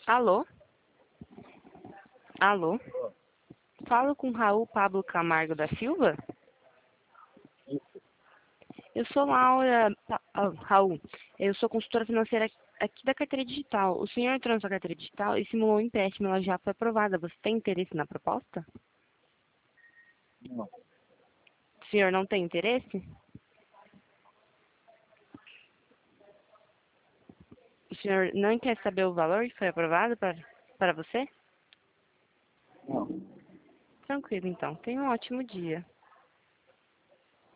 Alô? Alô? Falo com Raul Pablo Camargo da Silva? Eu sou Laura. Raul, eu sou consultora financeira aqui da carteira digital. O senhor entrou na sua carteira digital e simulou um empréstimo, ela já foi aprovada. Você tem interesse na proposta? Não, O senhor não tem interesse? O senhor não quer saber o valor que foi aprovado para você? não. Tranquilo, então. Tenha um ótimo dia.